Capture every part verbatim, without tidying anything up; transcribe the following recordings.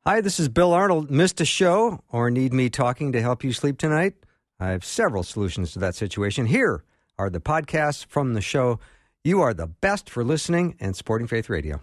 Hi, this is Bill Arnold. Missed a show or need me talking to help you sleep tonight? I have several solutions to that situation. Here are the podcasts from the show. You are the best for listening and supporting Faith Radio.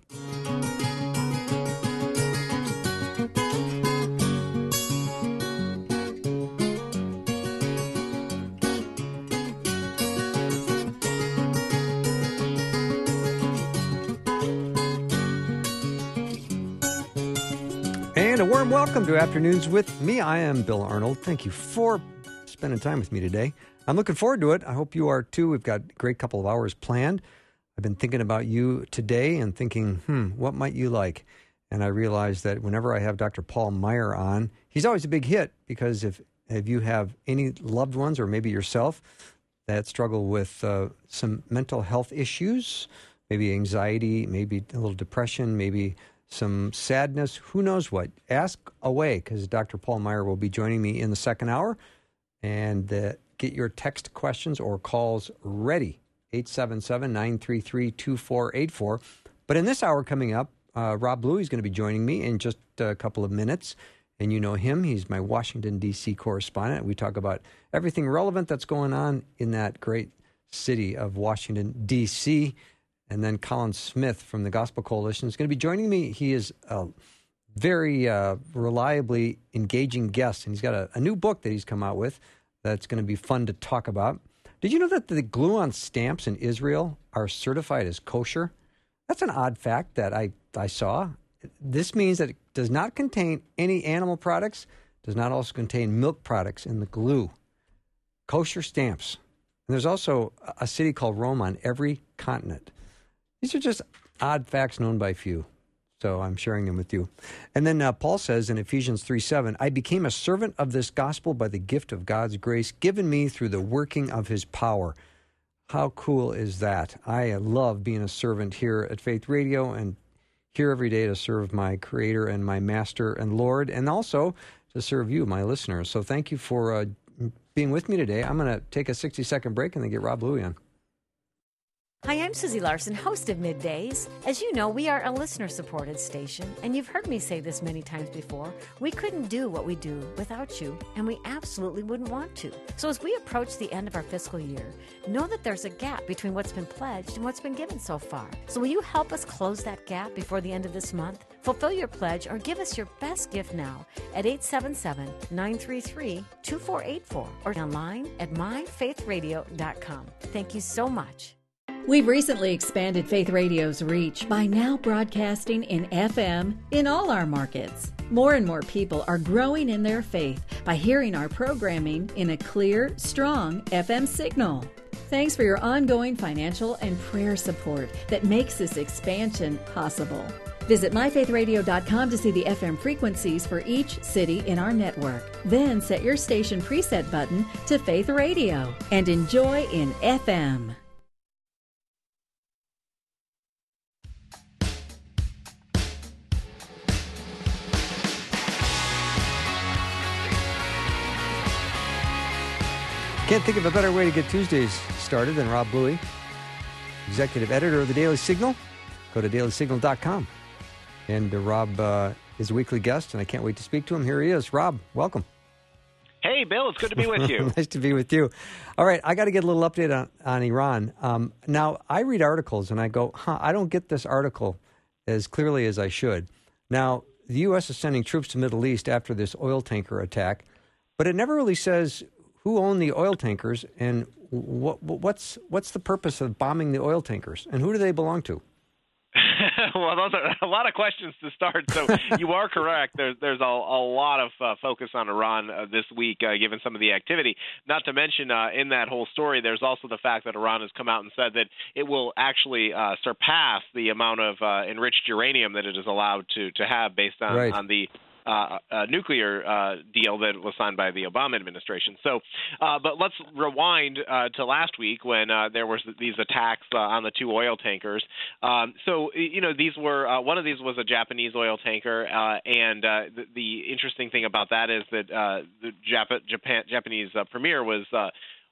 And a warm welcome to Afternoons with me. I am Bill Arnold. Thank you for spending time with me today. I'm looking forward to it. I hope you are too. We've got a great couple of hours planned. I've been thinking about you today and thinking, hmm, what might you like? And I realized that whenever I have Doctor Paul Meier on, he's always a big hit because if, if you have any loved ones or maybe yourself that struggle with uh, some mental health issues, maybe anxiety, maybe a little depression, maybe some sadness, who knows what, ask away because Doctor Paul Meier will be joining me in the second hour. And uh, get your text questions or calls ready, eight seven seven, nine three three, two four eight four. But in this hour coming up, uh, Rob Bluey is going to be joining me in just a couple of minutes. And you know him. He's my Washington, D C correspondent. We talk about everything relevant that's going on in that great city of Washington, D C And then Colin Smith from the Gospel Coalition is going to be joining me. He is a very uh, reliably engaging guest, and he's got a, a new book that he's come out with that's going to be fun to talk about. Did you know that the glue on stamps in Israel are certified as kosher? That's an odd fact that I, I saw. This means that it does not contain any animal products, does not also contain milk products in the glue. Kosher stamps. And there's also a city called Rome on every continent. These are just odd facts known by few, so I'm sharing them with you. And then uh, Paul says in Ephesians three seven, I became a servant of this gospel by the gift of God's grace given me through the working of his power. How cool is that? I love being a servant here at Faith Radio and here every day to serve my Creator and my Master and Lord, and also to serve you, my listeners. So thank you for uh, being with me today. I'm going to take a sixty-second break and then get Rob Louie on. Hi, I'm Susie Larson, host of Middays. As you know, we are a listener-supported station, and you've heard me say this many times before. We couldn't do what we do without you, and we absolutely wouldn't want to. So as we approach the end of our fiscal year, know that there's a gap between what's been pledged and what's been given so far. So will you help us close that gap before the end of this month? Fulfill your pledge or give us your best gift now at eight seven seven, nine three three, two four eight four or online at my faith radio dot com. Thank you so much. We've recently expanded Faith Radio's reach by now broadcasting in F M in all our markets. More and more people are growing in their faith by hearing our programming in a clear, strong F M signal. Thanks for your ongoing financial and prayer support that makes this expansion possible. Visit my faith radio dot com to see the F M frequencies for each city in our network. Then set your station preset button to Faith Radio and enjoy in F M. Can't think of a better way to get Tuesdays started than Rob Bluey, executive editor of the Daily Signal. Go to daily signal dot com. And uh, Rob uh, is a weekly guest, and I can't wait to speak to him. Here he is. Rob, welcome. Hey, Bill, it's good to be with you. Nice to be with you. All right, I got to get a little update on, on Iran. Um, now, I read articles, and I go, huh, I don't get this article as clearly as I should. Now, the U S is sending troops to the Middle East after this oil tanker attack, but it never really says who owned the oil tankers and what, what's what's the purpose of bombing the oil tankers, and who do they belong to? Well, those are a lot of questions to start. So you are correct. There's there's a, a lot of uh, focus on Iran uh, this week, uh, given some of the activity. Not to mention, uh, in that whole story, there's also the fact that Iran has come out and said that it will actually uh, surpass the amount of uh, enriched uranium that it is allowed to to have based on, right. on the Uh, a nuclear uh, deal that was signed by the Obama administration. So, uh, but let's rewind uh, to last week when uh, there was these attacks uh, on the two oil tankers. Um, so, you know, these were uh, one of these was a Japanese oil tanker, uh, and uh, the, the interesting thing about that is that uh, the Jap- Japan, Japanese uh, premier was. Uh,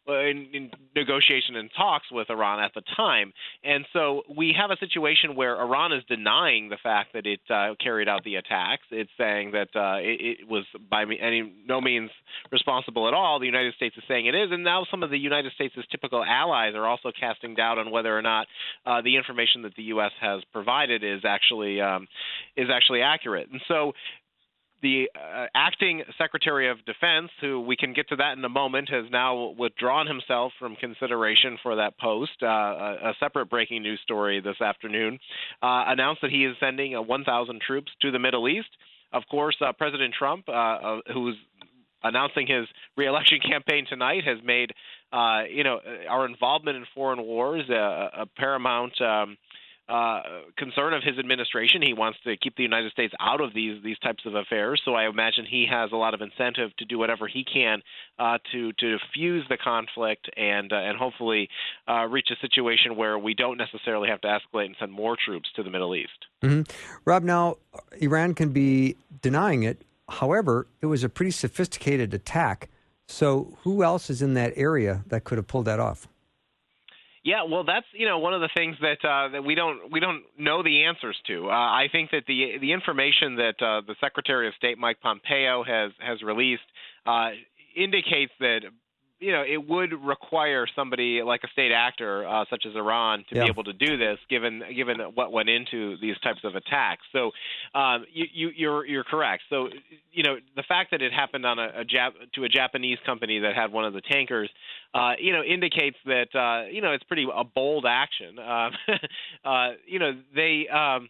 in, in negotiation and talks with Iran at the time. And so we have a situation where Iran is denying the fact that it uh, carried out the attacks. It's saying that uh, it, it was by any no means responsible at all. The United States is saying it is, and now some of the United States' typical allies are also casting doubt on whether or not uh, the information that the U S has provided is actually um, is actually accurate. And so the uh, acting Secretary of Defense, who we can get to that in a moment, has now withdrawn himself from consideration for that post. Uh, a, a separate breaking news story this afternoon uh, announced that he is sending uh, one thousand troops to the Middle East. Of course, uh, President Trump, uh, uh, who's announcing his reelection campaign tonight, has made uh, you know our involvement in foreign wars a, a paramount Um, Uh, concern of his administration. He wants to keep the United States out of these these types of affairs. So I imagine he has a lot of incentive to do whatever he can uh, to to diffuse the conflict and uh, and hopefully uh, reach a situation where we don't necessarily have to escalate and send more troops to the Middle East. Mm-hmm. Rob, now Iran can be denying it. However, it was a pretty sophisticated attack. So who else is in that area that could have pulled that off? Yeah, well, that's you know one of the things that uh, that we don't we don't know the answers to. Uh, I think that the the information that uh, the Secretary of State Mike Pompeo has has released uh, indicates that you know it would require somebody like a state actor uh, such as Iran to yeah. be able to do this, given given what went into these types of attacks. So um, you, you, you're you're correct. So you know the fact that it happened on a, a Jap- to a Japanese company that had one of the tankers. Uh, you know, indicates that, uh, you know, it's pretty a bold action. Uh, uh, you know, they, um,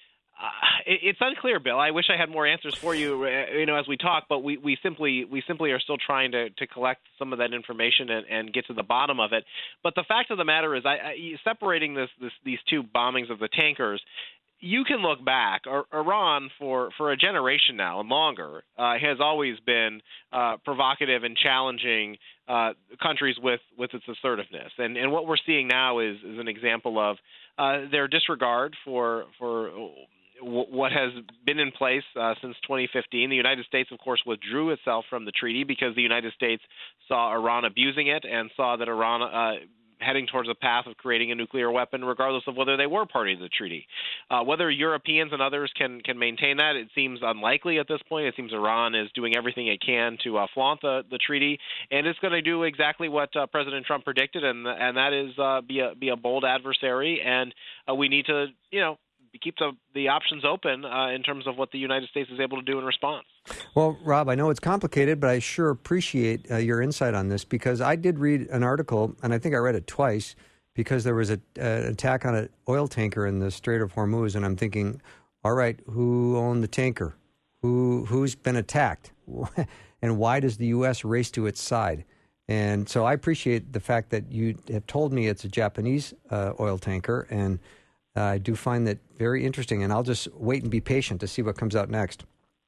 uh, it, it's unclear, Bill. I wish I had more answers for you, uh, you know, as we talk, but we, we simply we simply are still trying to, to collect some of that information and, and get to the bottom of it. But the fact of the matter is, I, I separating this, this these two bombings of the tankers, you can look back. Iran, for, for a generation now and longer, uh, has always been uh, provocative and challenging uh, countries with, with its assertiveness. And and what we're seeing now is, is an example of uh, their disregard for for w- what has been in place uh, since twenty fifteen. The United States, of course, withdrew itself from the treaty because the United States saw Iran abusing it and saw that Iran uh, heading towards a path of creating a nuclear weapon, regardless of whether they were party to the treaty. Uh, whether Europeans and others can can maintain that, it seems unlikely at this point. It seems Iran is doing everything it can to uh, flaunt the, the treaty, and it's going to do exactly what uh, President Trump predicted, and and that is uh, be a be a bold adversary. And uh, we need to, you know, keep the, the options open uh, in terms of what the United States is able to do in response. Well, Rob, I know it's complicated, but I sure appreciate uh, your insight on this because I did read an article, and I think I read it twice, because there was a, uh, an attack on an oil tanker in the Strait of Hormuz, and I'm thinking, all right, who owned the tanker? Who, who's been attacked? And why does the U S race to its side? And so I appreciate the fact that you have told me it's a Japanese uh, oil tanker, and Uh, I do find that very interesting, and I'll just wait and be patient to see what comes out next.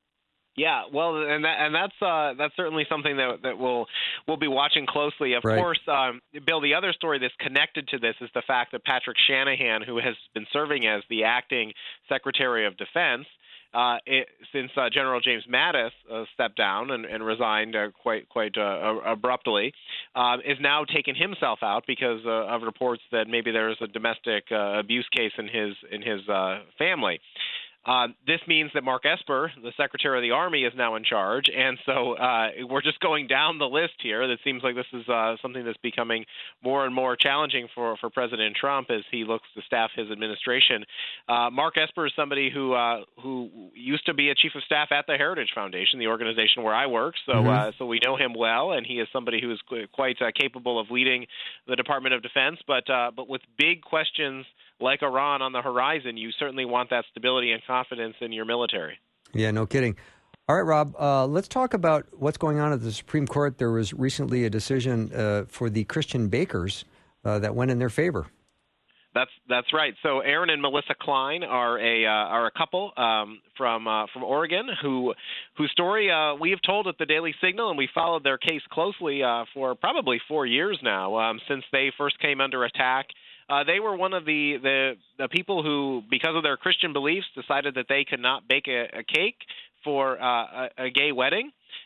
Yeah, well, and that, and that's uh, that's certainly something that that we'll we'll be watching closely. Of right. course, um, Bill, the other story that's connected to this is the fact that Patrick Shanahan, who has been serving as the acting Secretary of Defense uh, it, since uh, General James Mattis uh, stepped down and, and resigned uh, quite quite uh, abruptly, uh, is now taking himself out because uh, of reports that maybe there is a domestic uh, abuse case in his in his uh, family. Uh, this means that Mark Esper, the Secretary of the Army, is now in charge, and so uh, we're just going down the list here. It seems like this is uh, something that's becoming more and more challenging for, for President Trump as he looks to staff his administration. Uh, Mark Esper is somebody who uh, who used to be a chief of staff at the Heritage Foundation, the organization where I work, so mm-hmm. uh, so we know him well, and he is somebody who is qu- quite uh, capable of leading the Department of Defense. But uh, but with big questions like Iran on the horizon, you certainly want that stability and confidence in your military. Yeah, no kidding. All right, Rob, uh, let's talk about what's going on at the Supreme Court. There was recently a decision uh, for the Christian bakers uh, that went in their favor. That's that's right. So Aaron and Melissa Klein are a uh, are a couple um, from uh, from Oregon who whose story uh, we have told at the Daily Signal, and we followed their case closely uh, for probably four years now um, since they first came under attack. Uh, they were one of the, the, the people who, because of their Christian beliefs, decided that they could not bake a, a cake for uh, a, a gay wedding.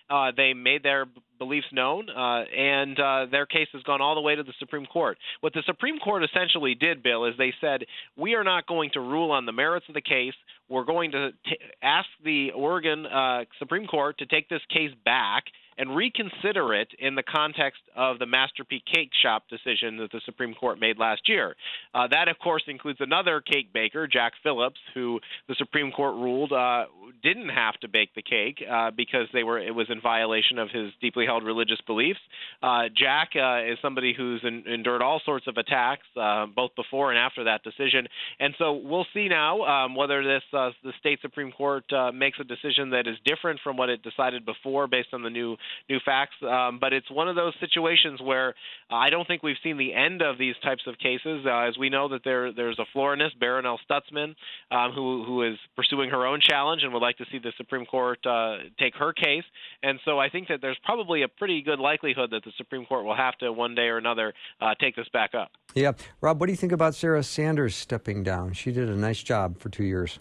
Uh, they made their beliefs known, uh, and uh, their case has gone all the way to the Supreme Court. What the Supreme Court essentially did, Bill, is they said, we are not going to rule on the merits of the case. We're going to t- ask the Oregon uh, Supreme Court to take this case back and reconsider it in the context of the Master P Cake Shop decision that the Supreme Court made last year. Uh, that, of course, includes another cake baker, Jack Phillips, who the Supreme Court ruled uh, didn't have to bake the cake uh, because they were it was in violation of his deeply held religious beliefs. Uh, Jack uh, is somebody who's in, endured all sorts of attacks, uh, both before and after that decision. And so we'll see now um, whether this uh, the state Supreme Court uh, makes a decision that is different from what it decided before based on the new new facts, um, but it's one of those situations where uh, I don't think we've seen the end of these types of cases. Uh, as we know that there there's a Florinist, Baronelle Stutzman, um, who who is pursuing her own challenge and would like to see the Supreme Court uh, take her case. And so I think that there's probably a pretty good likelihood that the Supreme Court will have to one day or another uh, take this back up. Yeah. Rob, what do you think about Sarah Sanders stepping down? She did a nice job for two years.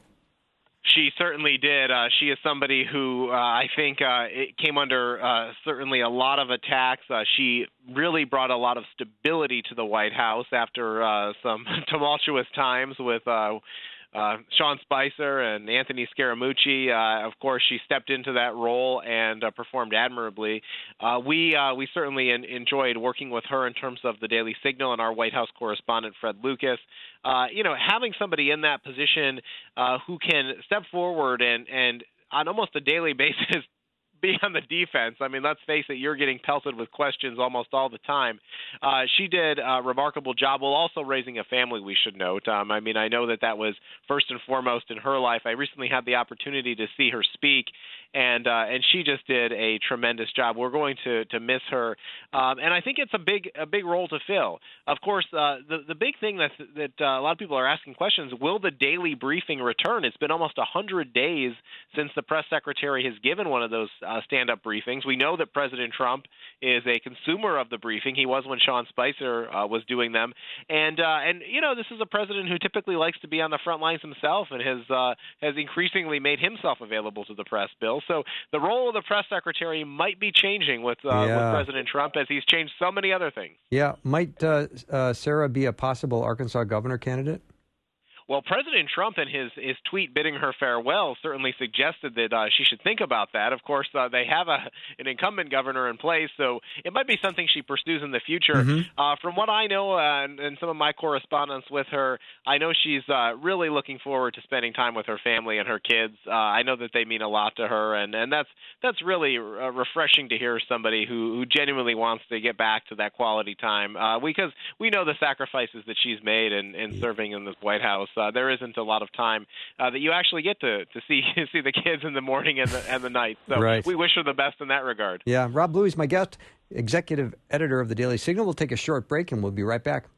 She certainly did. Uh, she is somebody who uh, I think uh, it came under uh, certainly a lot of attacks. Uh, she really brought a lot of stability to the White House after uh, some tumultuous times with uh, uh, Sean Spicer and Anthony Scaramucci. Uh, of course, she stepped into that role and uh, performed admirably. Uh, we uh, we certainly in, enjoyed working with her in terms of the Daily Signal and our White House correspondent, Fred Lucas. Uh, you know, having somebody in that position uh, who can step forward and, and on almost a daily basis be on the defense. I mean, let's face it, you're getting pelted with questions almost all the time. Uh, she did a remarkable job while also raising a family, we should note. Um, I mean, I know that that was first and foremost in her life. I recently had the opportunity to see her speak, and uh, and she just did a tremendous job. We're going to to miss her, um, and I think it's a big a big role to fill. Of course, uh, the the big thing that that uh, a lot of people are asking questions: will the daily briefing return? It's been almost a hundred days since the press secretary has given one of those uh, stand-up briefings. We know that President Trump is a consumer of the briefing. He was when Sean Spicer uh, was doing them, and uh, and you know this is a president who typically likes to be on the front lines himself, and has uh, has increasingly made himself available to the press, Bill. So the role of the press secretary might be changing with, uh, yeah. with President Trump, as he's changed so many other things. Yeah. Might uh, uh, Sarah be a possible Arkansas governor candidate? Well, President Trump in his, his tweet bidding her farewell certainly suggested that uh, she should think about that. Of course, uh, they have a, an incumbent governor in place, so it might be something she pursues in the future. Mm-hmm. Uh, from what I know uh, and, and some of my correspondence with her, I know she's uh, really looking forward to spending time with her family and her kids. Uh, I know that they mean a lot to her, and, and that's that's really uh, refreshing to hear somebody who, who genuinely wants to get back to that quality time, uh, because we know the sacrifices that she's made in, in serving in this White House. Uh, there isn't a lot of time uh, that you actually get to, to see see the kids in the morning and the, and the night. So right. We wish her the best in that regard. Yeah, Rob Bluey is my guest, executive editor of the Daily Signal. We'll take a short break and we'll be right back.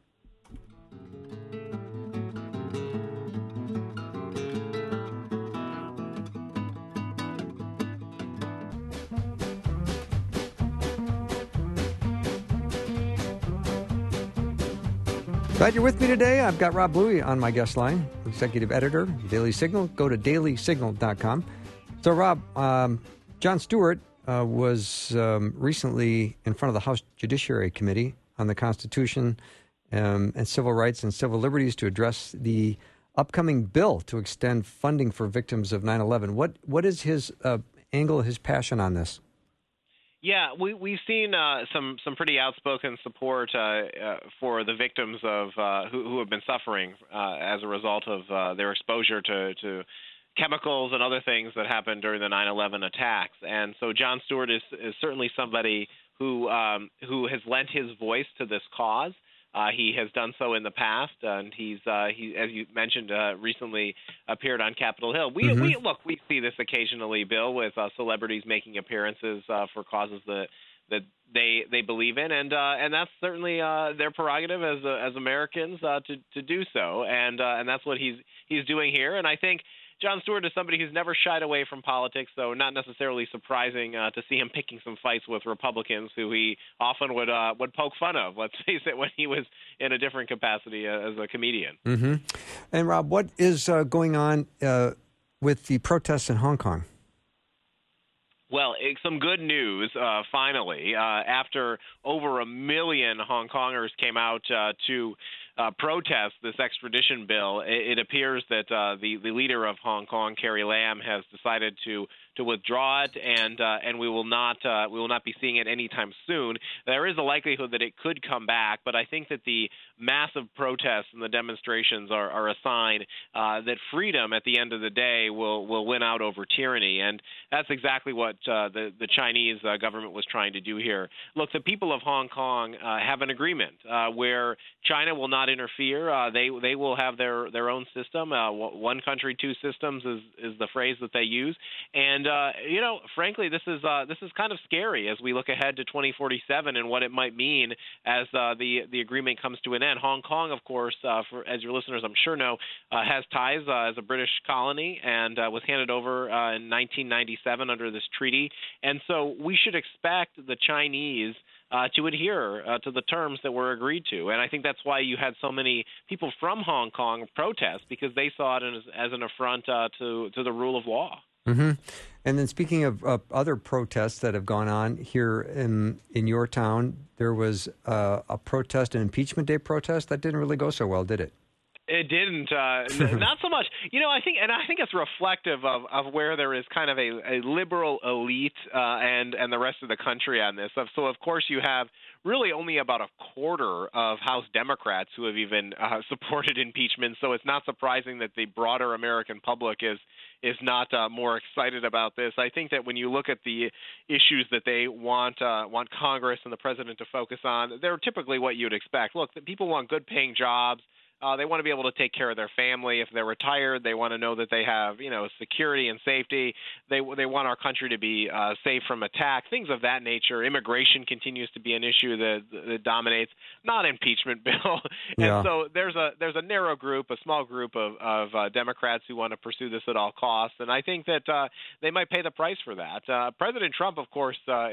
Glad you're with me today. I've got Rob Bluey on my guest line, executive editor, Daily Signal. Go to daily signal dot com. So, Rob, um, Jon Stewart uh, was um, recently in front of the House Judiciary Committee on the Constitution um, and Civil Rights and Civil Liberties to address the upcoming bill to extend funding for victims of nine eleven. What What is his uh, angle, his passion on this? Yeah, we, we've seen uh, some some pretty outspoken support uh, uh, for the victims of uh, who, who have been suffering uh, as a result of uh, their exposure to, to chemicals and other things that happened during the nine eleven attacks. And so Jon Stewart is, is certainly somebody who um, who has lent his voice to this cause. Uh, he has done so in the past, and he's, uh, he, as you mentioned, uh, recently appeared on Capitol Hill. We, mm-hmm. we look, we see this occasionally, Bill, with uh, celebrities making appearances uh, for causes that that they they believe in, and uh, and that's certainly uh, their prerogative as uh, as Americans uh, to to do so, and uh, and that's what he's he's doing here. And I think Jon Stewart is somebody who's never shied away from politics, so not necessarily surprising uh, to see him picking some fights with Republicans who he often would uh, would poke fun of, let's face it, when he was in a different capacity uh, as a comedian. Mm-hmm. And, Rob, what is uh, going on uh, with the protests in Hong Kong? Well, some good news, uh, finally. Uh, after over a million Hong Kongers came out uh, to uh, protest this extradition bill, it, it appears that uh, the, the leader of Hong Kong, Carrie Lam, has decided to to withdraw it, and uh, and we will not uh, we will not be seeing it anytime soon. There is a likelihood that it could come back, but I think that the massive protests and the demonstrations are, are a sign uh, that freedom, at the end of the day, will will win out over tyranny, and that's exactly what uh, the the Chinese uh, government was trying to do here. Look, the people of Hong Kong uh, have an agreement uh, where China will not interfere. Uh, they they will have their their own system. Uh, one country, two systems is is the phrase that they use, and uh, you know, frankly, this is uh, this is kind of scary as we look ahead to twenty forty-seven and what it might mean as uh, the the agreement comes to an end. Hong Kong, of course, uh, for, as your listeners I'm sure know, uh, has ties uh, as a British colony and uh, was handed over uh, in nineteen ninety-seven under this treaty, and so we should expect the Chinese Uh, to adhere uh, to the terms that were agreed to. And I think that's why you had so many people from Hong Kong protest, because they saw it as, as an affront uh, to, to the rule of law. Mm-hmm. And then speaking of uh, other protests that have gone on here in, in your town, there was uh, a protest, an impeachment day protest. That didn't really go so well, did it? It didn't, uh, n- not so much. You know, I think, and I think it's reflective of, of where there is kind of a, a liberal elite uh, and and the rest of the country on this. So, of course, you have really only about a quarter of House Democrats who have even uh, supported impeachment. So it's not surprising that the broader American public is is not uh, more excited about this. I think that when you look at the issues that they want uh, want Congress and the president to focus on, they're typically what you'd expect. Look, people want good-paying jobs. Uh, they want to be able to take care of their family. If they're retired, they want to know that they have, you know, security and safety. They they want our country to be uh, safe from attack, things of that nature. Immigration continues to be an issue that, that dominates, not impeachment bill. and yeah. so there's a there's a narrow group, a small group of, of uh, Democrats who want to pursue this at all costs, and I think that uh, they might pay the price for that. Uh, President Trump, of course, uh,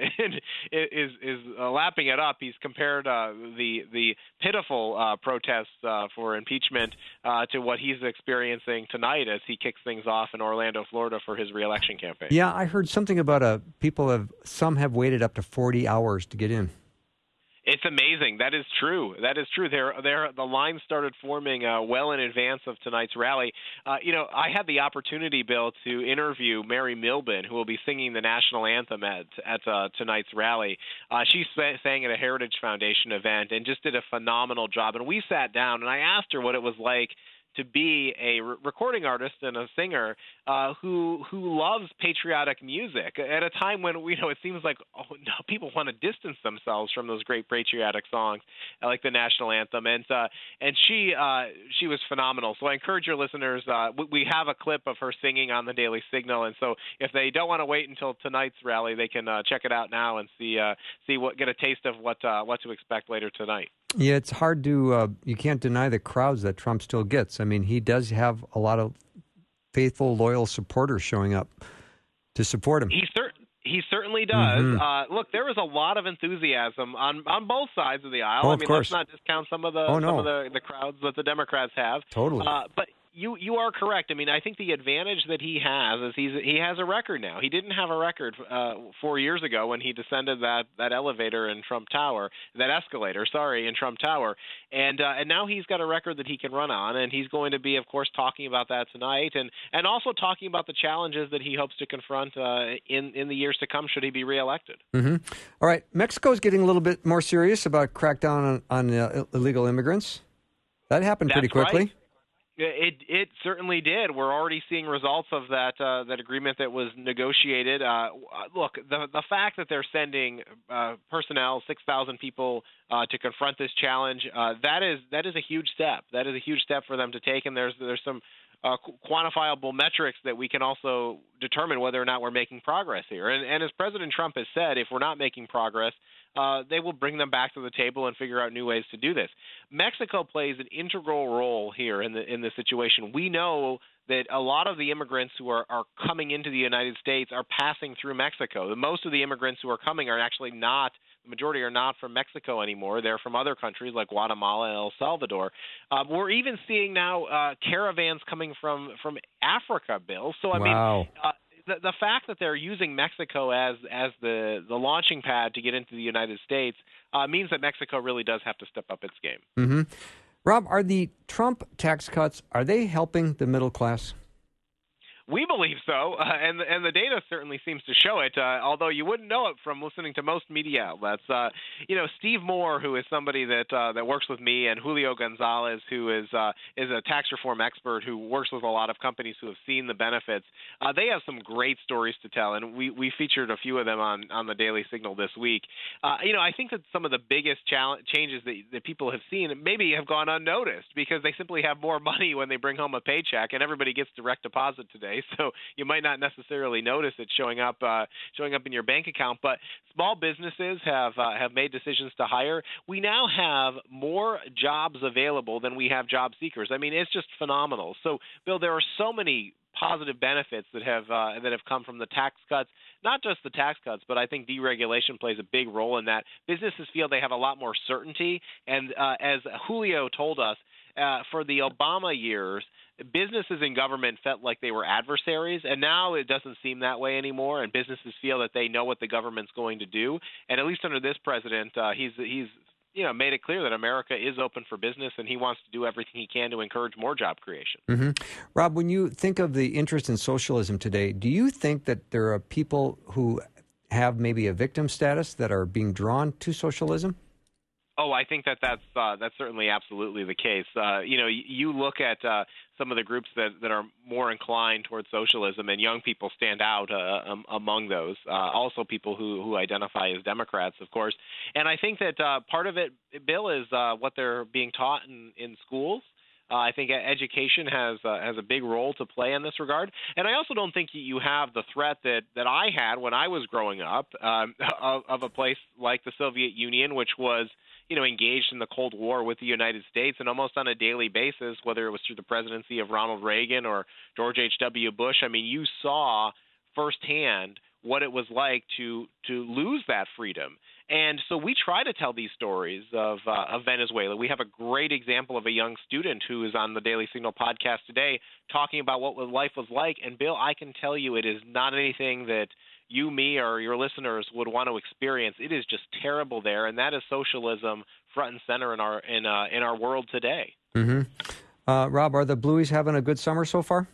is is uh, lapping it up. He's compared uh, the the pitiful uh, protests uh, for impeachment uh, to what he's experiencing tonight as he kicks things off in Orlando, Florida for his reelection campaign. Yeah, I heard something about a people have some have waited up to forty hours to get in. It's amazing. That is true. That is true. There, there. The line started forming uh, well in advance of tonight's rally. Uh, you know, I had the opportunity, Bill, to interview Mary Milben, who will be singing the national anthem at at uh, tonight's rally. Uh, she sang at a Heritage Foundation event and just did a phenomenal job. And we sat down, and I asked her what it was like to be a re- recording artist and a singer uh, who who loves patriotic music at a time when, you know, it seems like oh, no, people want to distance themselves from those great patriotic songs like the national anthem. And uh, and she uh, she was phenomenal. So I encourage your listeners. Uh, we, we have a clip of her singing on the Daily Signal, and so if they don't want to wait until tonight's rally, they can uh, check it out now and see uh, see what get a taste of what uh, what to expect later tonight. Yeah, it's hard to, uh, you can't deny the crowds that Trump still gets. I mean, he does have a lot of faithful, loyal supporters showing up to support him. He, cer- he certainly does. Mm-hmm. Uh, look, there is a lot of enthusiasm on, on both sides of the aisle. Oh, I of mean, course. let's not discount some of the Oh, no. some of the, the crowds that the Democrats have. Totally. Uh, but you you are correct. I mean, I think the advantage that he has is he's he has a record now. He didn't have a record uh, four years ago when he descended that, that elevator in Trump Tower, that escalator, sorry, in Trump Tower, and uh, and now he's got a record that he can run on, and he's going to be, of course, talking about that tonight, and, and also talking about the challenges that he hopes to confront uh, in in the years to come should he be reelected. Mm-hmm. All right, Mexico's getting a little bit more serious about crackdown on, on uh, illegal immigrants. That happened That's pretty quickly. Right. It it certainly did. We're already seeing results of that uh, that agreement that was negotiated. Uh, look, the the fact that they're sending uh, personnel, six thousand people, uh, to confront this challenge, uh, that is that is a huge step. That is a huge step for them to take, and there's there's some uh, quantifiable metrics that we can also determine whether or not we're making progress here. And, and as President Trump has said, if we're not making progress, Uh, they will bring them back to the table and figure out new ways to do this. Mexico plays an integral role here in the in the situation. We know that a lot of the immigrants who are, are coming into the United States are passing through Mexico. Most of the immigrants who are coming are actually not, the majority are not from Mexico anymore. They're from other countries like Guatemala and El Salvador. Uh, we're even seeing now uh, caravans coming from, from Africa, Bill. So, I Wow. mean, uh, the, the fact that they're using Mexico as as the, the launching pad to get into the United States uh, means that Mexico really does have to step up its game. Mm-hmm. Rob, are the Trump tax cuts, are they helping the middle class? We believe so, uh, and and the data certainly seems to show it. Uh, although you wouldn't know it from listening to most media outlets. Uh, you know, Steve Moore, who is somebody that uh, that works with me, and Julio Gonzalez, who is uh, is a tax reform expert who works with a lot of companies who have seen the benefits. Uh, they have some great stories to tell, and we, we featured a few of them on, on the Daily Signal this week. Uh, you know, I think that some of the biggest challenge, changes that, that people have seen maybe have gone unnoticed because they simply have more money when they bring home a paycheck, and everybody gets direct deposit today. So you might not necessarily notice it showing up uh, showing up in your bank account. But small businesses have uh, have made decisions to hire. We now have more jobs available than we have job seekers. I mean, it's just phenomenal. So, Bill, there are so many positive benefits that have uh, that have come from the tax cuts. Not just the tax cuts, but I think deregulation plays a big role in that. Businesses feel they have a lot more certainty, and uh, as Julio told us, uh, for the Obama years, businesses and government felt like they were adversaries, and now it doesn't seem that way anymore, and businesses feel that they know what the government's going to do. And at least under this president, uh, he's he's you know made it clear that America is open for business, and he wants to do everything he can to encourage more job creation. Mm-hmm. Rob, when you think of the interest in socialism today, do you think that there are people who have maybe a victim status that are being drawn to socialism? Oh, I think that that's uh, that's certainly absolutely the case. Uh, you know, you, you look at uh, some of the groups that, that are more inclined towards socialism, and young people stand out uh, um, among those. Uh, also, people who, who identify as Democrats, of course. And I think that uh, part of it, Bill, is uh, what they're being taught in, in schools. Uh, I think education has uh, has a big role to play in this regard, and I also don't think you have the threat that, that I had when I was growing up um, of, of a place like the Soviet Union, which was you know engaged in the Cold War with the United States, and almost on a daily basis, whether it was through the presidency of Ronald Reagan or George H W Bush. I mean, you saw firsthand what it was like to to lose that freedom. And so we try to tell these stories of uh, of Venezuela. We have a great example of a young student who is on the Daily Signal podcast today talking about what life was like. And, Bill, I can tell you it is not anything that you, me, or your listeners would want to experience. It is just terrible there, and that is socialism front and center in our in uh, in our world today. Mm-hmm. Uh, Rob, are the Blueies having a good summer so far?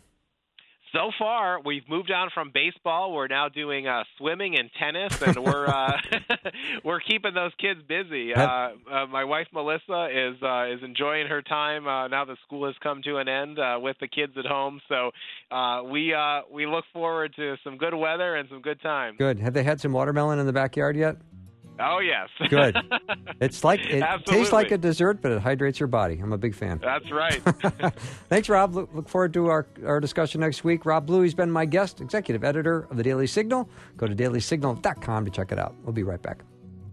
So far, we've moved on from baseball. We're now doing uh, swimming and tennis, and we're uh, we're keeping those kids busy. Uh, uh, my wife Melissa is uh, is enjoying her time uh, now that school has come to an end uh, with the kids at home. So uh, we uh, we look forward to some good weather and some good time. Good. Have they had some watermelon in the backyard yet? Oh, yes. Good. It's like it Absolutely. tastes like a dessert, but it hydrates your body. I'm a big fan. That's right. Thanks, Rob. Look, look forward to our, our discussion next week. Rob Bluey's been my guest, executive editor of the Daily Signal. Go to daily signal dot com to check it out. We'll be right back.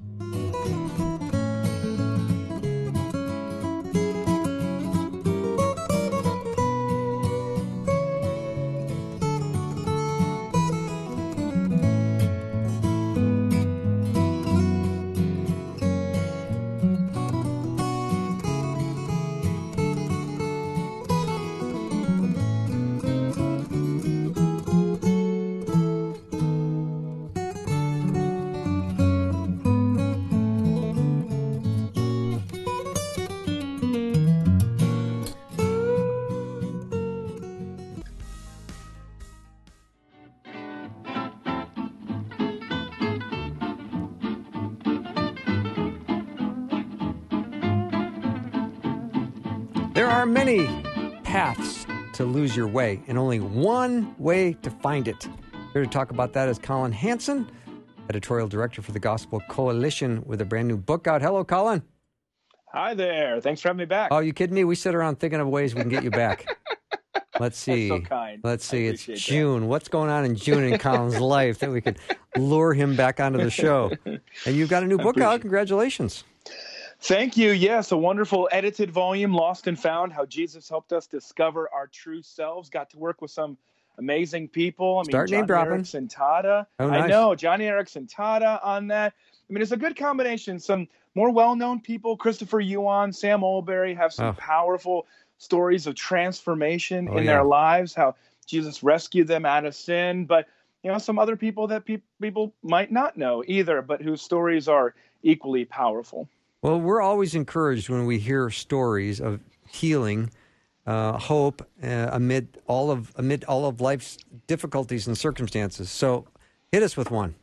There are many paths to lose your way, and only one way to find it. Here to talk about that is Colin Hanson, editorial director for the Gospel Coalition, with a brand new book out. Hello, Colin. Hi there. Thanks for having me back. Oh, you kidding me? We sit around thinking of ways we can get you back. Let's see. That's so kind. Let's see. It's that. June. What's going on in June in Colin's life that we could lure him back onto the show? And you've got a new book out. Congratulations. Thank you. Yes, a wonderful edited volume, Lost and Found, How Jesus Helped Us Discover Our True Selves. Got to work with some amazing people. I mean, Start name Johnny dropping. Erickson Tada. Oh, nice. I know, Johnny Erickson Tada on that. I mean, it's a good combination. Some more well-known people, Christopher Yuan, Sam Olberry, have some Oh. powerful stories of transformation Oh, in yeah. their lives, how Jesus rescued them out of sin. But you know, some other people that pe- people might not know either, but whose stories are equally powerful. Well, we're always encouraged when we hear stories of healing, uh, hope uh, amid all of amid all of life's difficulties and circumstances. So, hit us with one.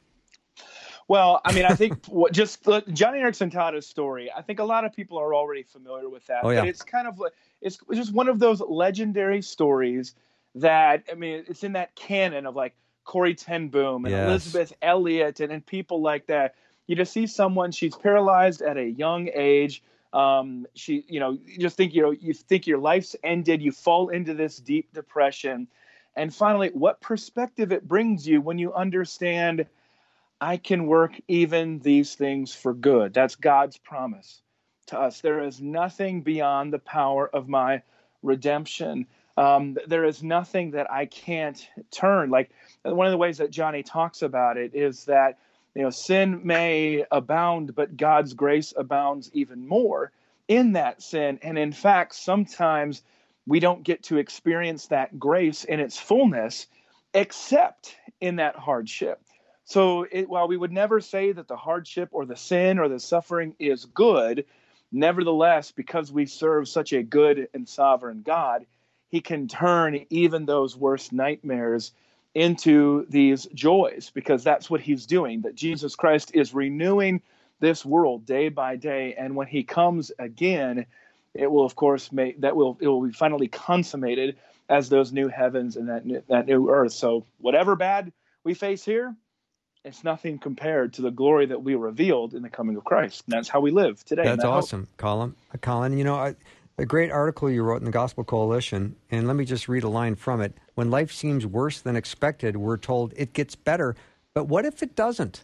Well, I mean, I think what, just look, Johnny Erickson Tada's story, I think a lot of people are already familiar with that. Oh, yeah. But it's kind of, it's just one of those legendary stories that, I mean, it's in that canon of like Corrie ten Boom and Yes. Elizabeth Elliot and, and people like that. You just see someone, she's paralyzed at a young age. Um, she, you know, you just think, you know, you think your life's ended. You fall into this deep depression. And finally, what perspective it brings you when you understand I can work even these things for good. That's God's promise to us. There is nothing beyond the power of my redemption. Um, there is nothing that I can't turn. Like one of the ways that Johnny talks about it is that, you know, sin may abound, but God's grace abounds even more in that sin. And in fact, sometimes we don't get to experience that grace in its fullness, except in that hardship. So it, while we would never say that the hardship or the sin or the suffering is good, nevertheless, because we serve such a good and sovereign God, he can turn even those worst nightmares into these joys, because that's what he's doing, that Jesus Christ is renewing this world day by day. And when he comes again, it will, of course, make that will it will be finally consummated as those new heavens and that new, that new earth. So whatever bad we face here, it's nothing compared to the glory that we revealed in the coming of Christ. And that's how we live today. That's that awesome, hope. Colin. Colin, you know, I, a great article you wrote in the Gospel Coalition, and let me just read a line from it. When life seems worse than expected, we're told it gets better. But what if it doesn't?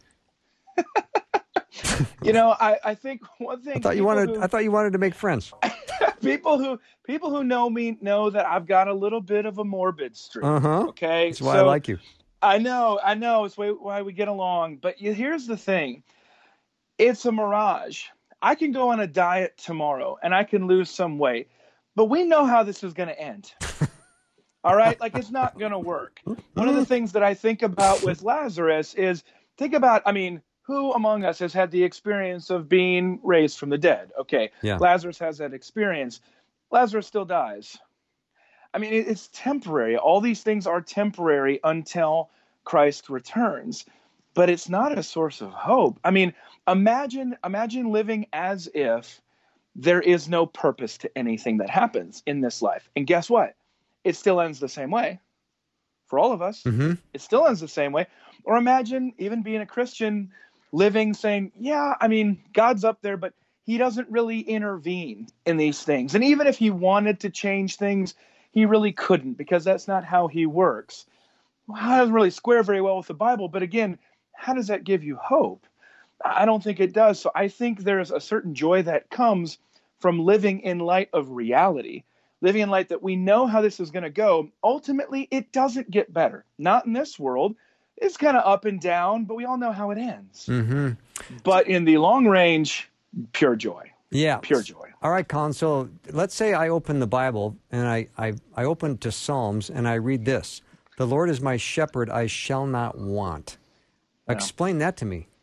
You know, I, I think one thing. I thought you wanted. Who, I thought you wanted to make friends. people who people who know me know that I've got a little bit of a morbid streak. Uh-huh. Okay, that's why so, I like you. I know, I know. It's why we get along. But here's the thing: it's a mirage. I can go on a diet tomorrow and I can lose some weight, but we know how this is going to end. All right, like it's not going to work. One of the things that I think about with Lazarus is think about. I mean. Who among us has had the experience of being raised from the dead? Okay, yeah. Lazarus has that experience. Lazarus still dies. I mean, it's temporary. All these things are temporary until Christ returns. But it's not a source of hope. I mean, imagine, imagine living as if there is no purpose to anything that happens in this life. And guess what? It still ends the same way. For all of us, mm-hmm. It still ends the same way. Or imagine even being a Christian living saying, yeah, I mean, God's up there, but he doesn't really intervene in these things. And even if he wanted to change things, he really couldn't, because that's not how he works. Well, that doesn't really square very well with the Bible. But again, how does that give you hope? I don't think it does. So I think there's a certain joy that comes from living in light of reality, living in light that we know how this is going to go. Ultimately, it doesn't get better. Not in this world. It's kind of up and down, but we all know how it ends. Mm-hmm. But in the long range, pure joy. Yeah. Pure joy. All right, Colin. So let's say I open the Bible and I, I, I open to Psalms and I read this. The Lord is my shepherd, I shall not want. No. Explain that to me.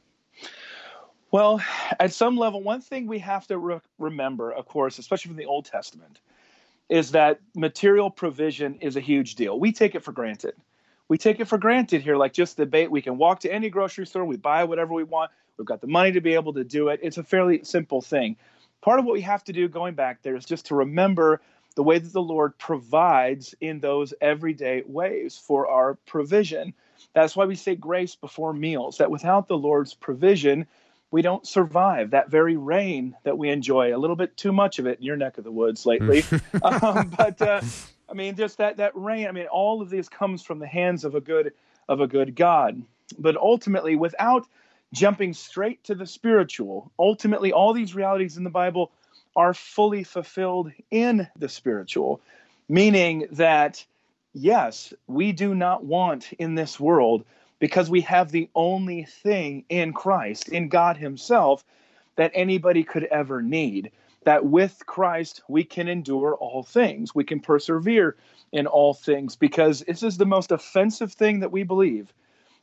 Well, at some level, one thing we have to re- remember, of course, especially from the Old Testament, is that material provision is a huge deal. We take it for granted. We take it for granted here, like just the bait. We can walk to any grocery store, we buy whatever we want. We've got the money to be able to do it. It's a fairly simple thing. Part of what we have to do going back there is just to remember the way that the Lord provides in those everyday ways for our provision. That's why we say grace before meals, that without the Lord's provision, we don't survive. That very rain that we enjoy, a little bit too much of it in your neck of the woods lately. um, but uh, I mean, just that that rain. I mean, all of this comes from the hands of a good of a good God. But ultimately, without jumping straight to the spiritual, ultimately, all these realities in the Bible are fully fulfilled in the spiritual, meaning that yes, we do not want in this world, because we have the only thing in Christ, in God Himself, that anybody could ever need. That with Christ, we can endure all things. We can persevere in all things, because this is the most offensive thing that we believe,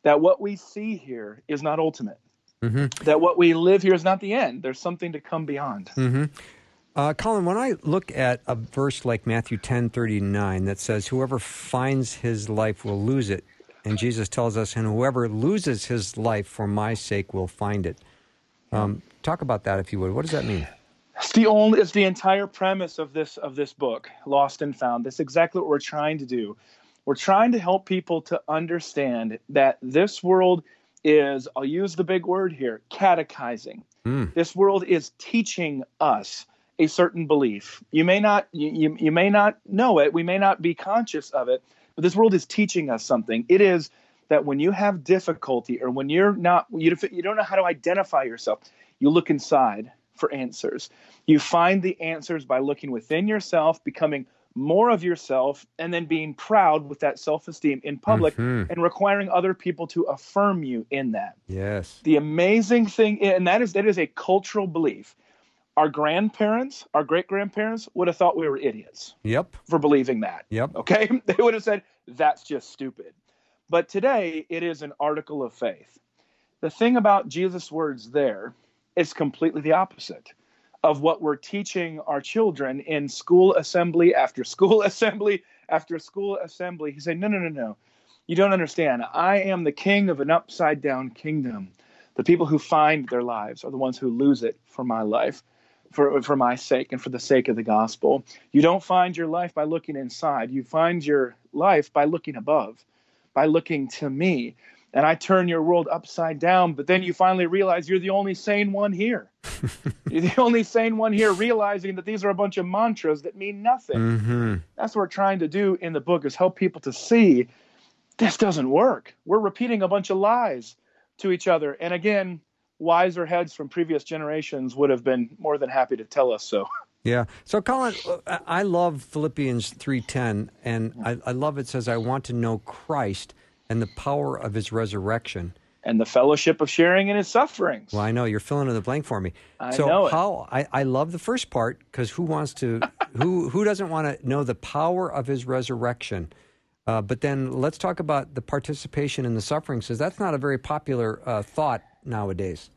that what we see here is not ultimate, Mm-hmm. that what we live here is not the end. There's something to come beyond. Mm-hmm. Uh, Colin, when I look at a verse like Matthew ten thirty-nine that says, whoever finds his life will lose it, and Jesus tells us, and whoever loses his life for my sake will find it. Um, talk about that, if you would. What does that mean? It's the only, it's the entire premise of this of this book, Lost and Found. That's exactly what we're trying to do. We're trying to help people to understand that this world is, I'll use the big word here, catechizing. Mm. This world is teaching us a certain belief. You may not you, you, you may not know it, we may not be conscious of it, but this world is teaching us something. It is that when you have difficulty or when you're not, you, you don't know how to identify yourself, you look inside for answers. You find the answers by looking within yourself, becoming more of yourself, and then being proud with that self-esteem in public mm-hmm. and requiring other people to affirm you in that. Yes. The amazing thing, and that is that is a cultural belief. Our grandparents, our great-grandparents would have thought we were idiots. Yep. For believing that. Yep. Okay? They would have said, that's just stupid. But today, it is an article of faith. The thing about Jesus' words there is completely the opposite of what we're teaching our children in school assembly after school assembly after school assembly. He said, no, no, no, no. You don't understand. I am the king of an upside-down kingdom. The people who find their lives are the ones who lose it for my life, for, for my sake and for the sake of the gospel. You don't find your life by looking inside. You find your life by looking above, by looking to me. And I turn your world upside down, but then you finally realize you're the only sane one here. You're the only sane one here, realizing that these are a bunch of mantras that mean nothing. Mm-hmm. That's what we're trying to do in the book, is help people to see this doesn't work. We're repeating a bunch of lies to each other. And again, wiser heads from previous generations would have been more than happy to tell us so. Yeah. So, Colin, I love Philippians three ten, and I, I love it says, I want to know Christ and the power of his resurrection. And the fellowship of sharing in his sufferings. Well, I know. You're filling in the blank for me. I so know it. How, I, I love the first part, because who wants to, who who doesn't want to know the power of his resurrection? Uh, but then let's talk about the participation in the suffering, because that's not a very popular uh, thought nowadays.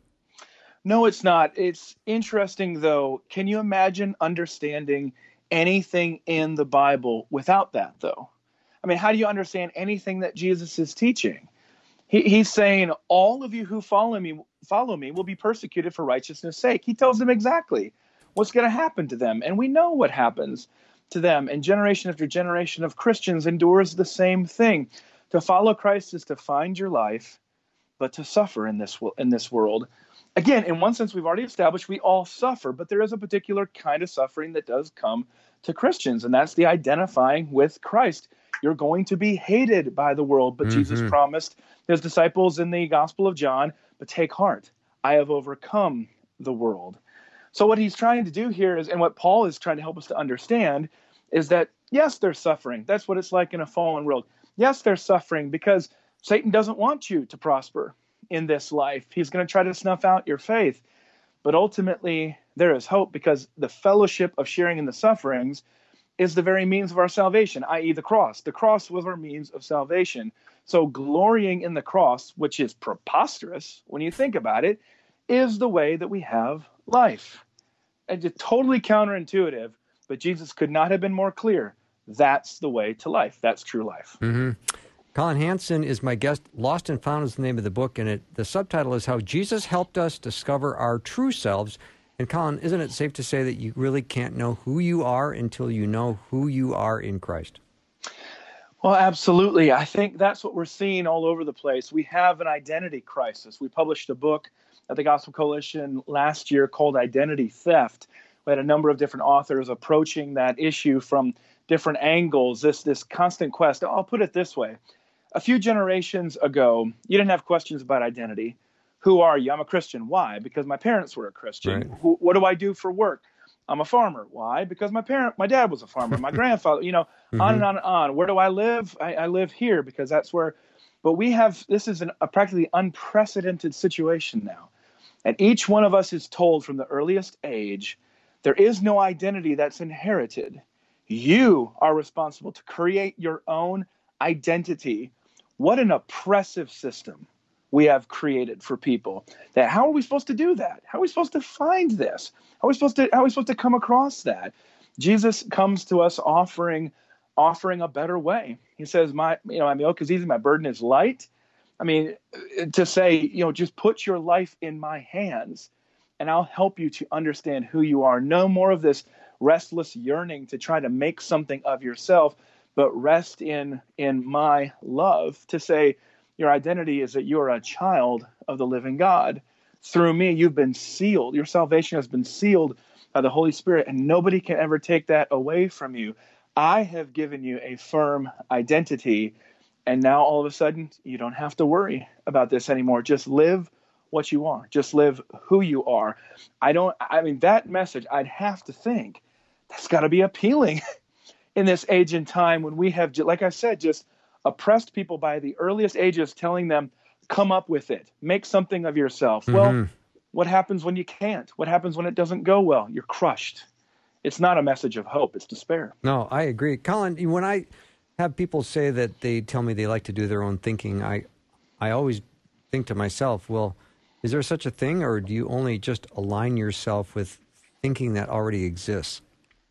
No, it's not. It's interesting, though. Can you imagine understanding anything in the Bible without that, though? I mean, how do you understand anything that Jesus is teaching? He, he's saying, all of you who follow me, follow me will be persecuted for righteousness' sake. He tells them exactly what's going to happen to them. And we know what happens to them. And generation after generation of Christians endures the same thing. To follow Christ is to find your life, but to suffer in this in this world. Again, in one sense, we've already established we all suffer, but there is a particular kind of suffering that does come to Christians, and that's the identifying with Christ. You're going to be hated by the world, but mm-hmm. Jesus promised his disciples in the Gospel of John, but take heart, I have overcome the world. So what he's trying to do here is, and what Paul is trying to help us to understand, is that, yes, they're suffering. That's what it's like in a fallen world. Yes, they're suffering because Satan doesn't want you to prosper in this life. He's going to try to snuff out your faith. But ultimately, there is hope, because the fellowship of sharing in the sufferings is the very means of our salvation, that is the cross. The cross was our means of salvation. So glorying in the cross, which is preposterous when you think about it, is the way that we have life. And it's totally counterintuitive, but Jesus could not have been more clear. That's the way to life. That's true life. Mm-hmm. Colin Hansen is my guest. Lost and Found is the name of the book, and it, the subtitle is How Jesus Helped Us Discover Our True Selves. And Colin, isn't it safe to say that you really can't know who you are until you know who you are in Christ? Well, absolutely. I think that's what we're seeing all over the place. We have an identity crisis. We published a book at the Gospel Coalition last year called Identity Theft. We had a number of different authors approaching that issue from different angles, this, this constant quest. I'll put it this way. A few generations ago, you didn't have questions about identity. Who are you? I'm a Christian. Why? Because my parents were a Christian. Right. Who, what do I do for work? I'm a farmer. Why? Because my parent, my dad was a farmer. My grandfather, you know, mm-hmm. on and on and on. Where do I live? I, I live here because that's where. But we have, this is an, a practically unprecedented situation now. And each one of us is told from the earliest age, there is no identity that's inherited. You are responsible to create your own identity. what an oppressive system we have created for people. That how are we supposed to do that? How are we supposed to find this? How are we supposed to how are we supposed to come across that? Jesus comes to us offering offering a better way. He says, "My you know my yoke is easy, my burden is light." I mean, to say, you know, just put your life in my hands, and I'll help you to understand who you are. No more of this restless yearning to try to make something of yourself, but rest in in my love. To say, your identity is that you're a child of the living God. Through me, you've been sealed. Your salvation has been sealed by the Holy Spirit, and nobody can ever take that away from you. I have given you a firm identity, and now all of a sudden, you don't have to worry about this anymore. Just live what you are. Just live who you are. I don't, I mean, that message, I'd have to think, that's got to be appealing in this age and time when we have, like I said, just oppressed people by the earliest ages, telling them, come up with it, make something of yourself. Mm-hmm. Well, what happens when you can't? What happens when it doesn't go well? You're crushed. It's not a message of hope, it's despair. No, I agree. Colin, when I have people say that they tell me they like to do their own thinking, I, I always think to myself, well, is there such a thing, or do you only just align yourself with thinking that already exists?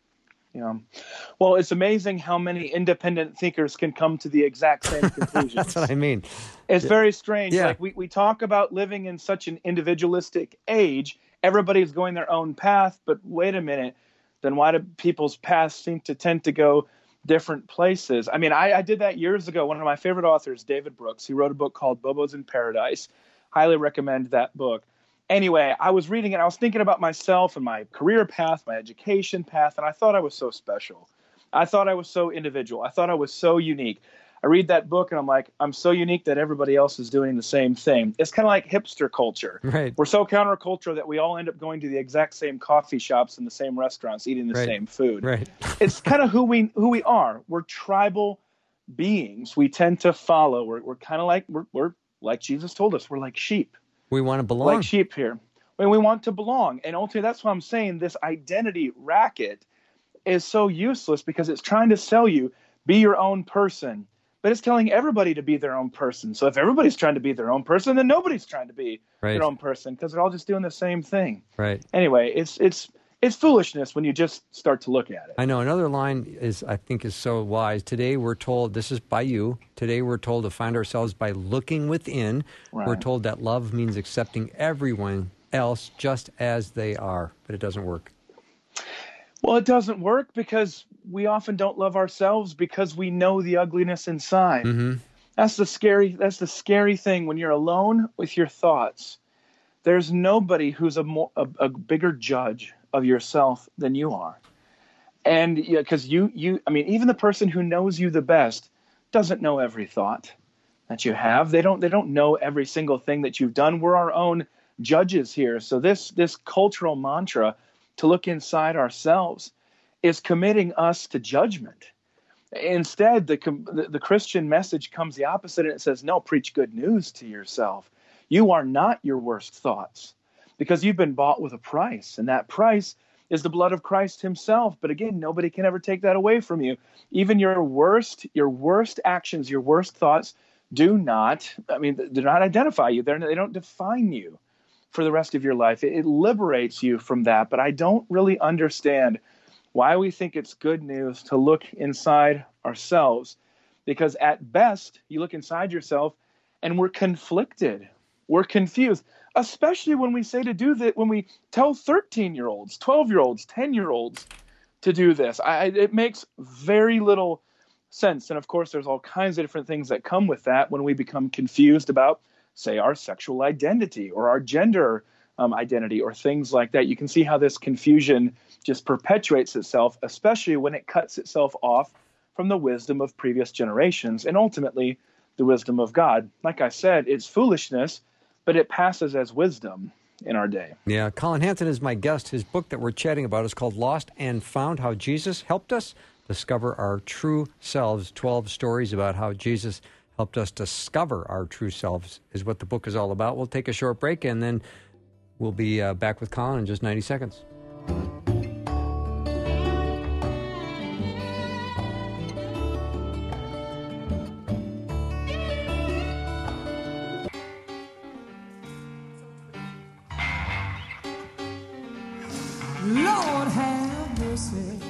Yeah. Well, it's amazing how many independent thinkers can come to the exact same conclusions. That's what I mean. It's yeah. very strange. Yeah. Like we, we talk about living in such an individualistic age. Everybody's going their own path, but wait a minute. Then why do people's paths seem to tend to go different places? I mean, I, I did that years ago. One of my favorite authors, David Brooks, he wrote a book called Bobos in Paradise. Highly recommend that book. Anyway, I was reading it. I was thinking about myself and my career path, my education path, and I thought I was so special. I thought I was so individual. I thought I was so unique. I read that book, and I'm like, I'm so unique that everybody else is doing the same thing. It's kind of like hipster culture. Right. We're so counterculture that we all end up going to the exact same coffee shops and the same restaurants, eating the right. same food. Right. It's kind of who we who we are. We're tribal beings. We tend to follow. We're we're kind of like we're we're like Jesus told us. We're like sheep. We want to belong. Like sheep here. When we want to belong. And ultimately, that's why I'm saying this identity racket is so useless, because it's trying to sell you, be your own person. But it's telling everybody to be their own person. So if everybody's trying to be their own person, then nobody's trying to be right. their own person, because they're all just doing the same thing. Right. Anyway, it's it's it's foolishness when you just start to look at it. I know. Another line is, I think, is so wise. Today we're told, this is by you, today we're told to find ourselves by looking within. Right. We're told that love means accepting everyone else just as they are, but it doesn't work. Well, it doesn't work because we often don't love ourselves because we know the ugliness inside. Mm-hmm. That's the scary, that's the scary thing when you're alone with your thoughts. There's nobody who's a more, a, a bigger judge of yourself than you are. And yeah, because you, you, I mean, even the person who knows you the best doesn't know every thought that you have. They don't, they don't know every single thing that you've done. We're our own judges here. So this, this cultural mantra to look inside ourselves is committing us to judgment. Instead, the, the, the Christian message comes the opposite, and it says, no, preach good news to yourself. You are not your worst thoughts, because you've been bought with a price, and that price is the blood of Christ himself. But again, nobody can ever take that away from you. Even your worst, your worst actions, your worst thoughts do not, I mean, do not identify you. They're, they don't define you for the rest of your life. It, it liberates you from that. But I don't really understand why we think it's good news to look inside ourselves, because at best, you look inside yourself and we're conflicted. We're confused, especially when we say to do that, when we tell thirteen-year-olds, twelve-year-olds, ten-year-olds to do this. I, it makes very little sense. And of course, there's all kinds of different things that come with that when we become confused about, say, our sexual identity or our gender um, identity or things like that. You can see how this confusion just perpetuates itself, especially when it cuts itself off from the wisdom of previous generations and ultimately the wisdom of God. Like I said, it's foolishness, but it passes as wisdom in our day. Yeah, Colin Hansen is my guest. His book that we're chatting about is called Lost and Found, How Jesus Helped Us Discover Our True Selves. twelve stories about how Jesus helped us discover our true selves is what the book is all about. We'll take a short break, and then we'll be uh, back with Colin in just ninety seconds. Lord have mercy.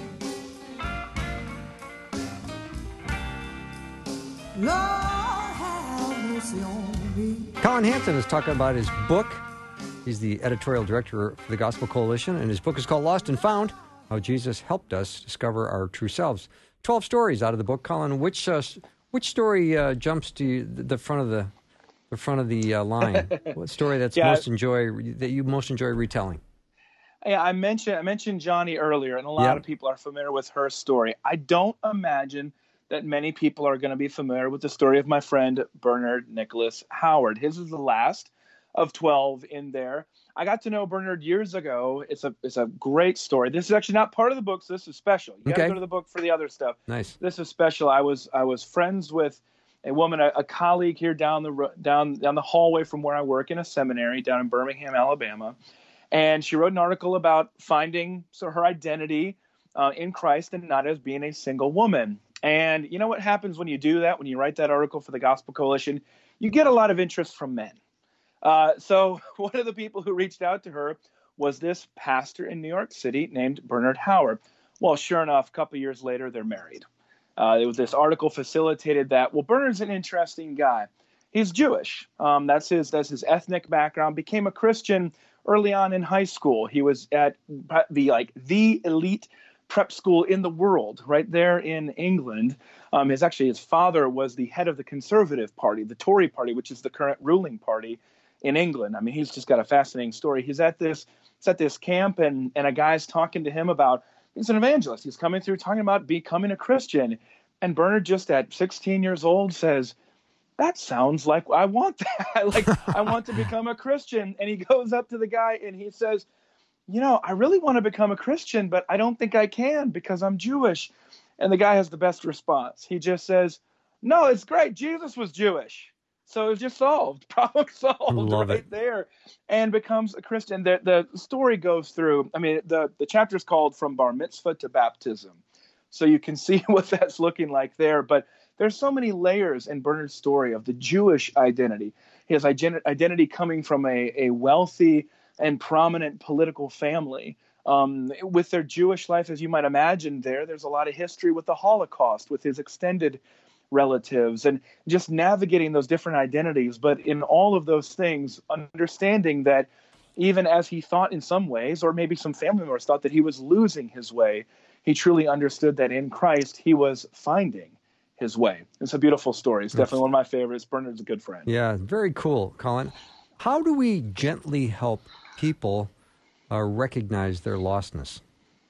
Lord have mercy on me. Colin Hansen is talking about his book. He's the editorial director for the Gospel Coalition, and his book is called Lost and Found, How Jesus Helped Us Discover Our True Selves. Twelve stories out of the book. Colin, which uh, which story uh, jumps to you, the front of the the front of the uh, line? What story that's yeah. most enjoy that you most enjoy retelling? Yeah, I mentioned I mentioned Johnny earlier, and a lot yep. of people are familiar with her story. I don't imagine that many people are going to be familiar with the story of my friend Bernard Nicholas Howard. His is the last of twelve in there. I got to know Bernard years ago. It's a it's a great story. This is actually not part of the book, so this is special. You got to okay. go to the book for the other stuff. Nice. This is special. I was I was friends with a woman, a, a colleague here down the down down the hallway from where I work in a seminary down in Birmingham, Alabama, and she wrote an article about finding so her identity uh, in Christ and not as being a single woman. And you know what happens when you do that? When you write that article for the Gospel Coalition, you get a lot of interest from men. Uh, so one of the people who reached out to her was this pastor in New York City named Bernard Howard. Well, sure enough, a couple of years later, they're married. Uh, it was this article facilitated that. Well, Bernard's an interesting guy. He's Jewish. Um, that's his that's his ethnic background. Became a Christian early on in high school. He was at the like the elite prep school in the world, right there in England. Um, his actually his father was the head of the Conservative Party, the Tory Party, which is the current ruling party in England. I mean, he's just got a fascinating story. He's at this he's at this camp, and and a guy's talking to him about he's an evangelist. He's coming through talking about becoming a Christian, and Bernard, just at sixteen years old, says, "That sounds like I want that. Like I want to become a Christian." And he goes up to the guy and he says, "You know, I really want to become a Christian, but I don't think I can because I'm Jewish." And the guy has the best response. He just says, "No, it's great. Jesus was Jewish." So it's just solved, problem solved Love right it. there, and becomes a Christian. The, the story goes through, I mean, the, the chapter is called From Bar Mitzvah to Baptism. So you can see what that's looking like there. But there's so many layers in Bernard's story of the Jewish identity. His ident- identity coming from a, a wealthy and prominent political family. Um, with their Jewish life, as you might imagine there, there's a lot of history with the Holocaust, with his extended relatives, and just navigating those different identities. But in all of those things, understanding that even as he thought in some ways, or maybe some family members thought that he was losing his way, he truly understood that in Christ he was finding his way. It's a beautiful story. It's definitely one of my favorites. Bernard's a good friend. Yeah, very cool, Colin. How do we gently help people uh, recognize their lostness?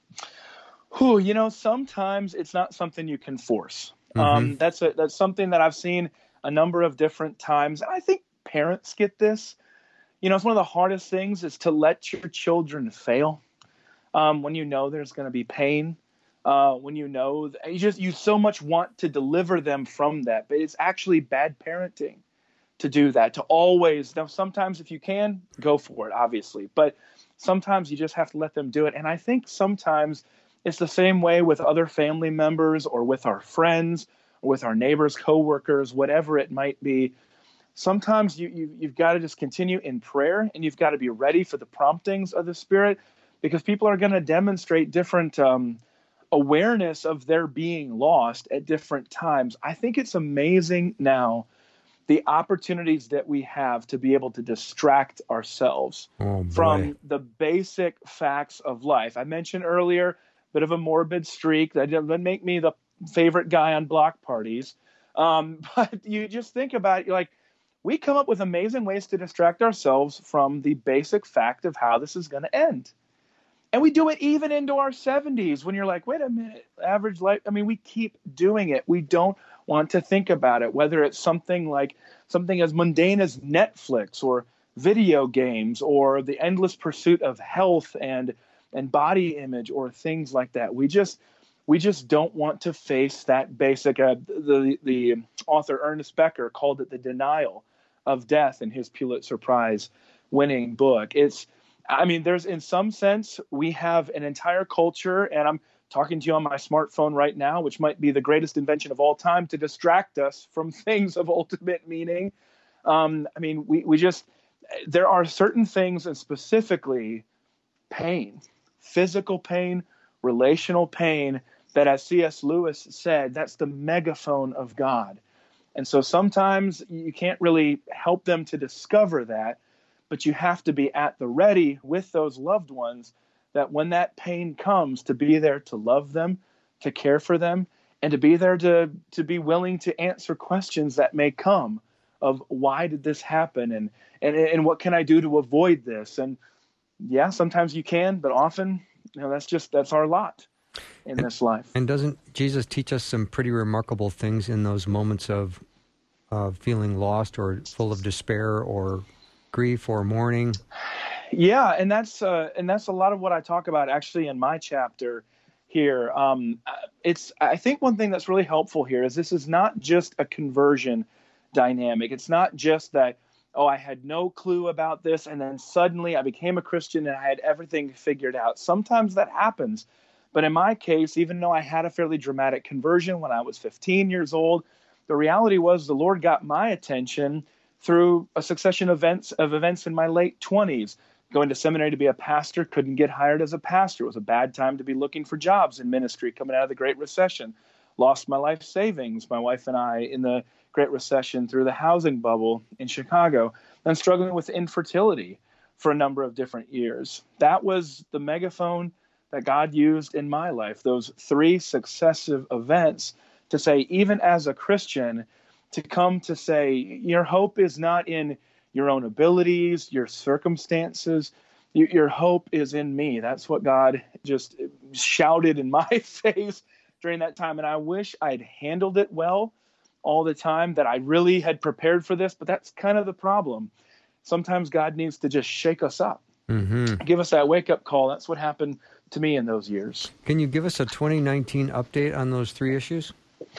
Whew, you know, sometimes it's not something you can force. Mm-hmm. Um, that's a, that's something that I've seen a number of different times. And I think parents get this. You know, it's one of the hardest things is to let your children fail um, when you know there's going to be pain, uh, when you know that you just you so much want to deliver them from that. But it's actually bad parenting to do that, to always. Now, sometimes if you can, go for it, obviously. But sometimes you just have to let them do it. And I think sometimes it's the same way with other family members or with our friends or with our neighbors, coworkers, whatever it might be. Sometimes you, you, you've got to just continue in prayer, and you've got to be ready for the promptings of the Spirit, because people are going to demonstrate different um, awareness of their being lost at different times. I think it's amazing now the opportunities that we have to be able to distract ourselves oh, from the basic facts of life. I mentioned earlier, bit of a morbid streak. That doesn't make me the favorite guy on block parties. Um, but you just think about it, you're like, we come up with amazing ways to distract ourselves from the basic fact of how this is going to end. And we do it even into our seventies when you're like, wait a minute, average life. I mean, we keep doing it. We don't want to think about it, whether it's something like something as mundane as Netflix or video games or the endless pursuit of health and and body image or things like that. We just we just don't want to face that basic. Uh, the the author Ernest Becker called it the denial of death in his Pulitzer Prize winning book. It's, I mean, there's in some sense we have an entire culture, and I'm talking to you on my smartphone right now, which might be the greatest invention of all time to distract us from things of ultimate meaning. Um, I mean, we we just there are certain things, and specifically pain. physical pain, relational pain, that, as C S Lewis said, that's the megaphone of God. And so sometimes you can't really help them to discover that, but you have to be at the ready with those loved ones, that when that pain comes, to be there to love them, to care for them, and to be there to, to be willing to answer questions that may come of why did this happen, and, and, and what can I do to avoid this? And yeah, sometimes you can, but often, you know, that's just, that's our lot in and, this life. And doesn't Jesus teach us some pretty remarkable things in those moments of uh, feeling lost or full of despair or grief or mourning? Yeah, and that's uh, and that's a lot of what I talk about actually in my chapter here. Um, it's I think one thing that's really helpful here is this is not just a conversion dynamic. It's not just that, oh, I had no clue about this, and then suddenly I became a Christian and I had everything figured out. Sometimes that happens. But in my case, even though I had a fairly dramatic conversion when I was fifteen years old, the reality was the Lord got my attention through a succession of events, of events in my late twenties. Going to seminary to be a pastor, couldn't get hired as a pastor. It was a bad time to be looking for jobs in ministry coming out of the Great Recession. Lost my life savings, my wife and I, in the Great Recession through the housing bubble in Chicago, and struggling with infertility for a number of different years. That was the megaphone that God used in my life, those three successive events, to say, even as a Christian, to come to say, your hope is not in your own abilities, your circumstances. Your hope is in me. That's what God just shouted in my face during that time. And I wish I'd handled it well all the time, that I really had prepared for this. But that's kind of the problem. Sometimes God needs to just shake us up, mm-hmm. give us that wake-up call. That's what happened to me in those years. Can you give us a twenty nineteen update on those three issues?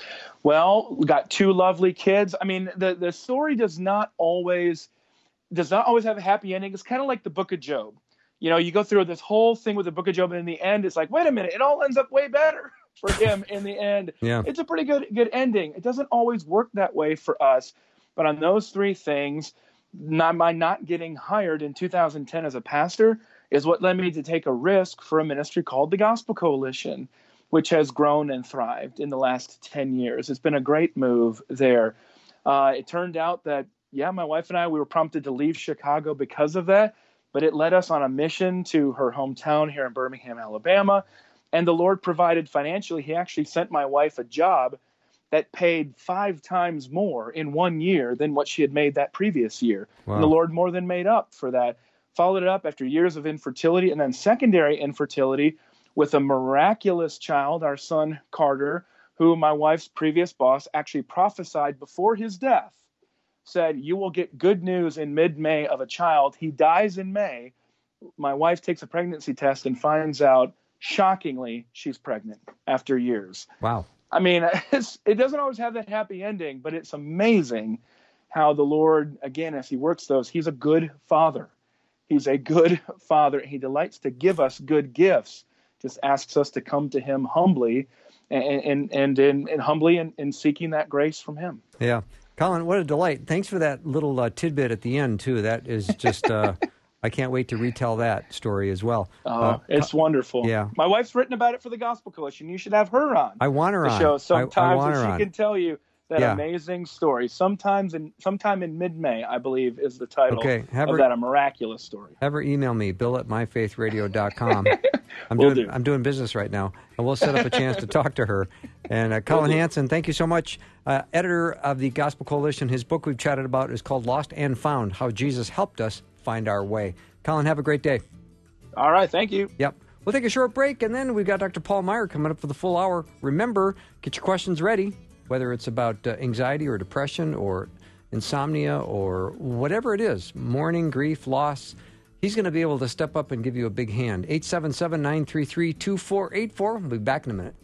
Well, we got two lovely kids. I mean, the, the story does not always does not always have a happy ending. It's kind of like the Book of Job. You know, you go through this whole thing with the Book of Job, and in the end, it's like, wait a minute, it all ends up way better for him in the end. Yeah. It's a pretty good good ending. It doesn't always work that way for us. But on those three things, not, my not getting hired in two thousand ten as a pastor is what led me to take a risk for a ministry called the Gospel Coalition, which has grown and thrived in the last ten years. It's been a great move there. Uh, it turned out that, yeah, my wife and I, we were prompted to leave Chicago because of that, but it led us on a mission to her hometown here in Birmingham, Alabama, and the Lord provided financially. He actually sent my wife a job that paid five times more in one year than what she had made that previous year. Wow. And the Lord more than made up for that. Followed it up after years of infertility and then secondary infertility with a miraculous child, our son Carter, who my wife's previous boss actually prophesied before his death, said, you will get good news in mid-May of a child. He dies in May. My wife takes a pregnancy test and finds out, shockingly, she's pregnant after years. Wow. I mean, it's, it doesn't always have that happy ending, but it's amazing how the Lord, again, as he works those, he's a good father. He's a good father. He delights to give us good gifts. Just asks us to come to him humbly and and and, and, and humbly in, in seeking that grace from him. Yeah. Colin, what a delight. Thanks for that little uh, tidbit at the end, too. That is just, uh, I can't wait to retell that story as well. Oh, uh, it's wonderful. Yeah. My wife's written about it for the Gospel Coalition. You should have her on. I want her the on. show sometimes, I, I want her and she on. can tell you that yeah. amazing story. Sometimes in sometime in mid-May, I believe, is the title okay. have of her, that, a miraculous story. Have her email me, bill at my faith radio dot com. I'm Will doing do. I'm doing business right now, and we'll set up a chance to talk to her. And uh, Colin Hansen, thank you so much. Uh, editor of the Gospel Coalition. His book we've chatted about is called Lost and Found, How Jesus Helped Us Find Our Way. Colin, have a great day. All right, thank you. Yep. We'll take a short break, and then we've got Doctor Paul Meyer coming up for the full hour. Remember, get your questions ready, whether it's about uh, anxiety or depression or insomnia or whatever it is, mourning, grief, loss. He's going to be able to step up and give you a big hand. eight seven seven, nine three three, two four eight four. We'll be back in a minute.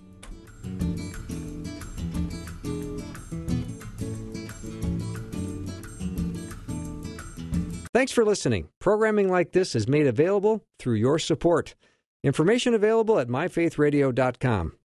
Thanks for listening. Programming like this is made available through your support. Information available at my faith radio dot com.